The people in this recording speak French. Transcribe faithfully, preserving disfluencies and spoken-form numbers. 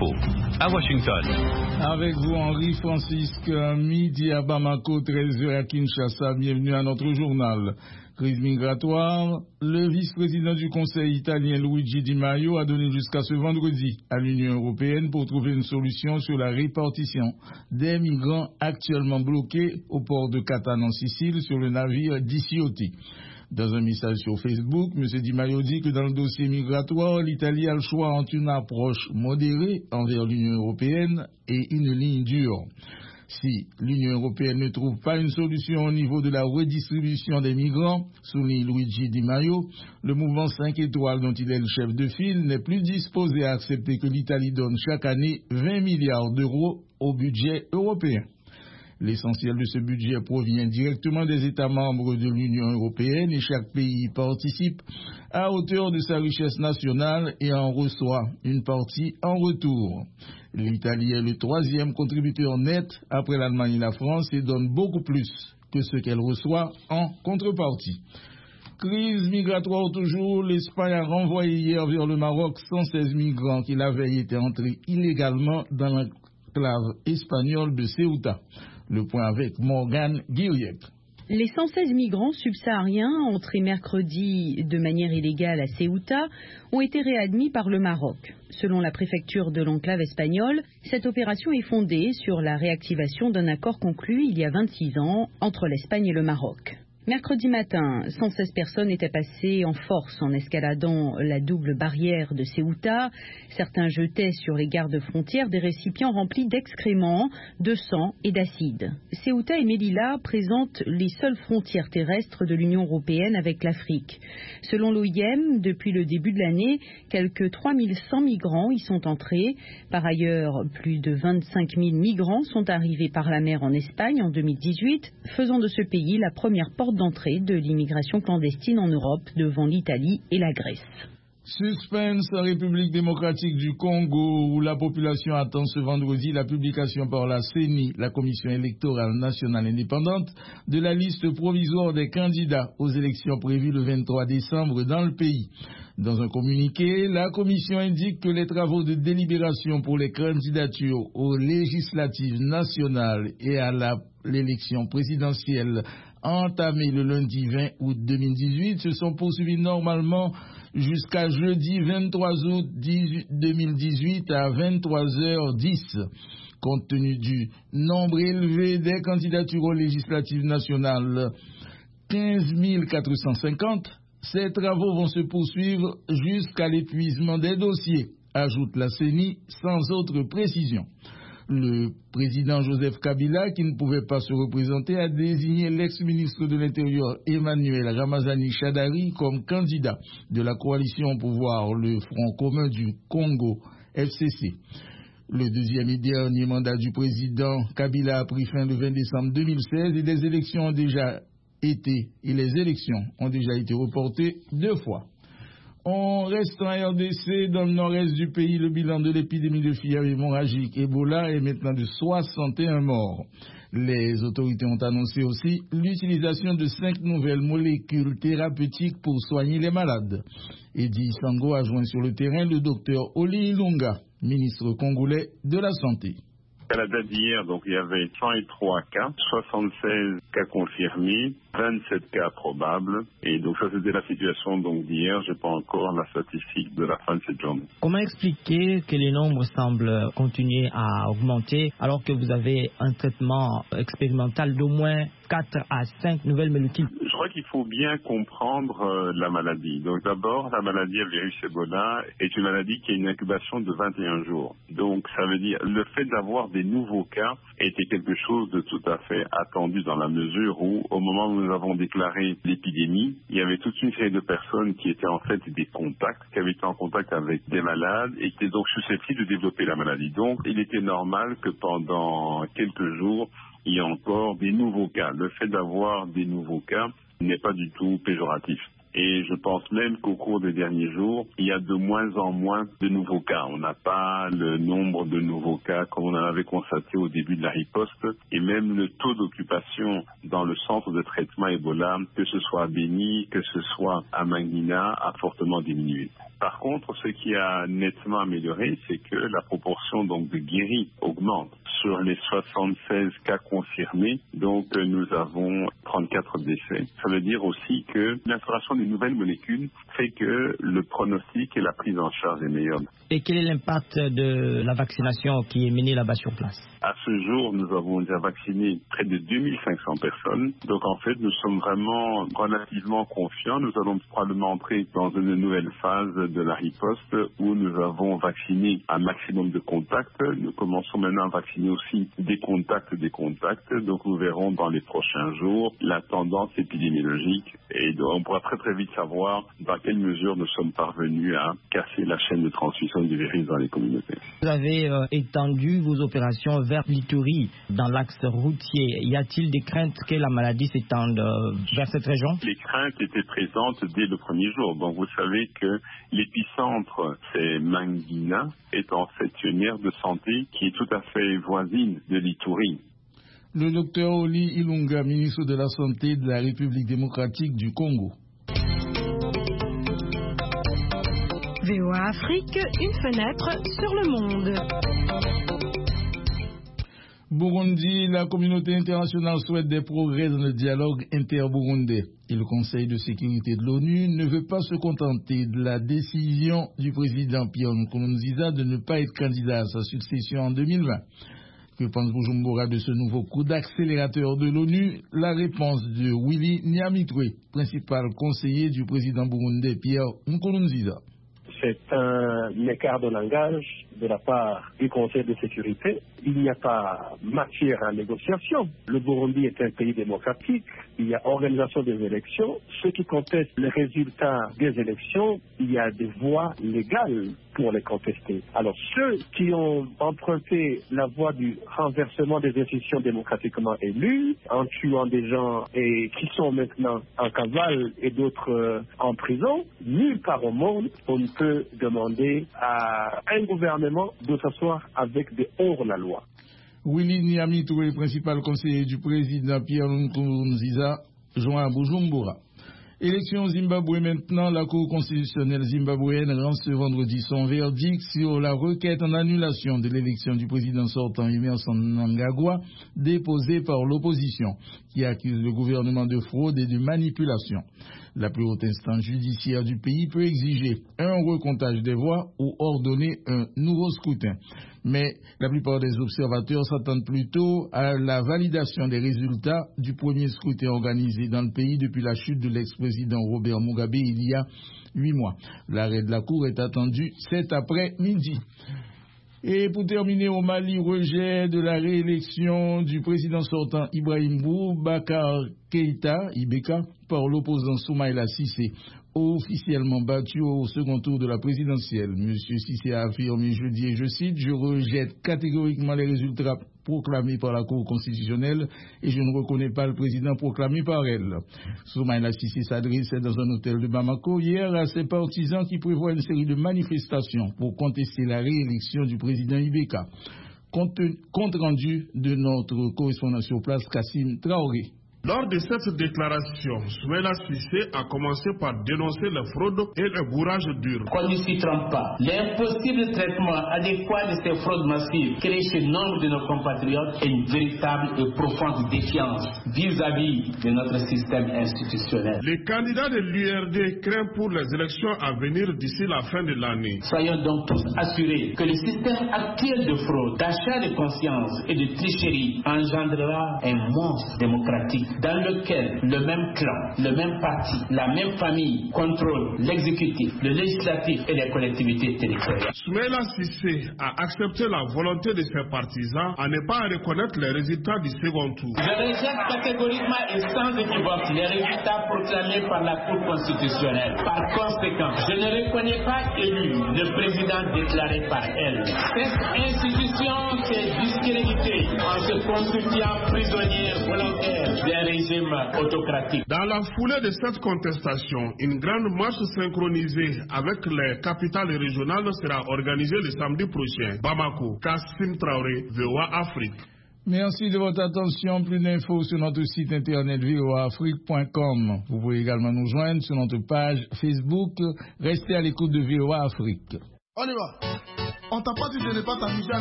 Info à Washington. Avec vous, Henri Francisque, midi à Bamako, treize heures à Kinshasa. Bienvenue à notre journal. Crise migratoire. Le vice-président du Conseil italien Luigi Di Maio a donné jusqu'à ce vendredi à l'Union européenne pour trouver une solution sur la répartition des migrants actuellement bloqués au port de Catane en Sicile sur le navire Diciotti. Dans un message sur Facebook, M. Di Maio dit que dans le dossier migratoire, l'Italie a le choix entre une approche modérée envers l'Union européenne et une ligne dure. Si l'Union européenne ne trouve pas une solution au niveau de la redistribution des migrants, souligne Luigi Di Maio, le mouvement cinq étoiles dont il est le chef de file n'est plus disposé à accepter que l'Italie donne chaque année vingt milliards d'euros au budget européen. L'essentiel de ce budget provient directement des États membres de l'Union européenne et chaque pays y participe à hauteur de sa richesse nationale et en reçoit une partie en retour. L'Italie est le troisième contributeur net après l'Allemagne et la France et donne beaucoup plus que ce qu'elle reçoit en contrepartie. Crise migratoire toujours, l'Espagne a renvoyé hier vers le Maroc cent seize migrants qui la veille étaient entrés illégalement dans l'enclave espagnole de Ceuta. Le point avec Morgane Guiriec. Les cent seize migrants subsahariens entrés mercredi de manière illégale à Ceuta ont été réadmis par le Maroc. Selon la préfecture de l'enclave espagnole, cette opération est fondée sur la réactivation d'un accord conclu il y a vingt-six ans entre l'Espagne et le Maroc. Mercredi matin, cent seize personnes étaient passées en force en escaladant la double barrière de Ceuta. Certains jetaient sur les gardes-frontières des récipients remplis d'excréments, de sang et d'acide. Ceuta et Melilla présentent les seules frontières terrestres de l'Union européenne avec l'Afrique. Selon l'O I M, depuis le début de l'année, quelques trois mille cent migrants y sont entrés. Par ailleurs, plus de vingt-cinq mille migrants sont arrivés par la mer en Espagne en deux mille dix-huit, faisant de ce pays la première porte d'entrée de l'immigration clandestine en Europe devant l'Italie et la Grèce. Suspense en République démocratique du Congo où la population attend ce vendredi la publication par la C E N I, la Commission électorale nationale indépendante, de la liste provisoire des candidats aux élections prévues le vingt-trois décembre dans le pays. Dans un communiqué, la Commission indique que les travaux de délibération pour les candidatures aux législatives nationales et à la, l'élection présidentielle entamée le lundi vingt août deux mille dix-huit se sont poursuivis normalement jusqu'à jeudi vingt-trois août deux mille dix-huit à vingt-trois heures dix. Compte tenu du nombre élevé des candidatures aux législatives nationales, quinze mille quatre cent cinquante, ces travaux vont se poursuivre jusqu'à l'épuisement des dossiers, ajoute la C E N I sans autre précision. Le président Joseph Kabila, qui ne pouvait pas se représenter, a désigné l'ex-ministre de l'Intérieur Emmanuel Ramazani Shadari comme candidat de la coalition au pouvoir, le Front commun du Congo, F C C. Le deuxième et dernier mandat du président Kabila a pris fin le vingt décembre deux mille seize et les élections ont déjà été, et les élections ont déjà été reportées deux fois. On reste en R D C, dans le nord-est du pays, le bilan de l'épidémie de fièvre hémorragique Ebola est maintenant de soixante et un morts. Les autorités ont annoncé aussi l'utilisation de cinq nouvelles molécules thérapeutiques pour soigner les malades. Edi Sango a joint sur le terrain le docteur Oli Ilunga, ministre congolais de la Santé. À la date d'hier, donc, il y avait cent trois cas, soixante-seize cas confirmés, vingt-sept cas probables. Et donc, ça, c'était la situation donc d'hier. Je n'ai pas encore la statistique de la fin de cette journée. Comment expliquer que les nombres semblent continuer à augmenter alors que vous avez un traitement expérimental d'au moins quatre à cinq nouvelles molécules? Je crois qu'il faut bien comprendre euh, la maladie. Donc, d'abord, la maladie à virus Ebola est une maladie qui a une incubation de vingt et un jours. Donc, ça veut dire le fait d'avoir des nouveaux cas était quelque chose de tout à fait attendu dans la mesure où, au moment où nous avons déclaré l'épidémie, il y avait toute une série de personnes qui étaient en fait des contacts, qui avaient été en contact avec des malades et qui étaient donc susceptibles de développer la maladie. Donc, il était normal que pendant quelques jours, il y ait encore des nouveaux cas. Le fait d'avoir des nouveaux cas n'est pas du tout péjoratif. Et je pense même qu'au cours des derniers jours, il y a de moins en moins de nouveaux cas. On n'a pas le nombre de nouveaux cas comme on en avait constaté au début de la riposte. Et même le taux d'occupation dans le centre de traitement Ebola, que ce soit à Beni, que ce soit à Mangina, a fortement diminué. Par contre, ce qui a nettement amélioré, c'est que la proportion donc de guéris augmente. Sur les soixante-seize cas confirmés, donc nous avons trente-quatre décès. Ça veut dire aussi que l'instauration des nouvelles molécules fait que le pronostic et la prise en charge est meilleure. Et quel est l'impact de la vaccination qui est menée là-bas sur place? À ce jour, nous avons déjà vacciné près de deux mille cinq cents personnes. Donc en fait, nous sommes vraiment relativement confiants. Nous allons probablement entrer dans une nouvelle phase de la riposte où nous avons vacciné un maximum de contacts. Nous commençons maintenant à vacciner aussi des contacts des contacts. Donc nous verrons dans les prochains jours la tendance épidémiologique et on pourra très très vite savoir dans quelle mesure nous sommes parvenus à casser la chaîne de transmission du virus dans les communautés. Vous avez euh, étendu vos opérations vers l'Ituri, dans l'axe routier. Y a-t-il des craintes que la maladie s'étende euh, vers cette région? Les craintes étaient présentes dès le premier jour. Donc vous savez que l'épicentre, c'est Mangina, étant cette une aire de santé qui est tout à fait voisine de l'Ituri. Le docteur Oli Ilunga, ministre de la Santé de la République démocratique du Congo. V O A Afrique, une fenêtre sur le monde. Burundi, la communauté internationale souhaite des progrès dans le dialogue inter-burundais. Et le Conseil de sécurité de l'ONU ne veut pas se contenter de la décision du président Pierre Nkurunziza de ne pas être candidat à sa succession en deux mille vingt. Que pense Bujumbura de ce nouveau coup d'accélérateur de l'ONU? La réponse de Willy Nyamitwe, principal conseiller du président burundais Pierre Nkurunziza. C'est un écart de langage de la part du Conseil de sécurité. Il n'y a pas matière à négociation. Le Burundi est un pays démocratique. Il y a organisation des élections. Ceux qui contestent les résultats des élections, il y a des voies légales pour les contester. Alors ceux qui ont emprunté la voie du renversement des institutions démocratiquement élues, en tuant des gens et qui sont maintenant en cavale et d'autres euh, en prison, nulle part au monde on ne peut demander à un gouvernement de s'asseoir avec des hors-la-loi. Willy Nyamitwe, principal conseiller du président Pierre Nkurunziza, joint à Bujumbura. Élection au Zimbabwe maintenant, la Cour constitutionnelle zimbabwéenne rend ce vendredi son verdict sur la requête en annulation de l'élection du président sortant Emmerson Mnangagwa déposée par l'opposition, qui accuse le gouvernement de fraude et de manipulation. La plus haute instance judiciaire du pays peut exiger un recomptage des voix ou ordonner un nouveau scrutin. Mais la plupart des observateurs s'attendent plutôt à la validation des résultats du premier scrutin organisé dans le pays depuis la chute de l'ex-président Robert Mugabe il y a huit mois. L'arrêt de la Cour est attendu cet après-midi. Et pour terminer, au Mali, rejet de la réélection du président sortant Ibrahim Boubacar Keïta, I B K, par l'opposant Soumaïla Cissé, officiellement battu au second tour de la présidentielle. Monsieur Cissé a affirmé jeudi, et je cite, « Je rejette catégoriquement les résultats proclamés par la Cour constitutionnelle et je ne reconnais pas le président proclamé par elle. » Soumaïla Cissé s'adressait dans un hôtel de Bamako hier à ses partisans qui prévoient une série de manifestations pour contester la réélection du président I B K. Compte, compte rendu de notre correspondant sur place, Kassim Traoré. Lors de cette déclaration, Soumaïla Cissé a commencé par dénoncer la fraude et le bourrage dur. Qu'on ne s'y trompe pas. L'impossible traitement adéquat de ces fraudes massives crée chez nombre de nos compatriotes une véritable et profonde défiance vis-à-vis de notre système institutionnel. Les candidats de l'U R D craignent pour les élections à venir d'ici la fin de l'année. Soyons donc tous assurés que le système actuel de fraude, d'achat de conscience et de tricherie engendrera un monstre démocratique dans lequel le même clan, le même parti, la même famille contrôle l'exécutif, le législatif et les collectivités territoriales. Soumaïla Cissé a accepté la volonté de ses partisans à ne pas reconnaître les résultats du second tour. Je rejette catégoriquement et sans équivoque les résultats proclamés par la Cour constitutionnelle. Par conséquent, je ne reconnais pas élu le président déclaré par elle. Cette institution s'est discréditée en se constituant prisonnière volontaire d'un régime autocratique. Dans la foulée de cette contestation, une grande marche synchronisée avec les capitales régionales sera organisée le samedi prochain. Bamako, Kassim Traoré, V O A Afrique. Merci de votre attention. Plus d'infos sur notre site internet v o a afrique point com. Vous pouvez également nous joindre sur notre page Facebook. Restez à l'écoute de V O A Afrique. On y va. On t'a pas dit de ne pas t'amuser.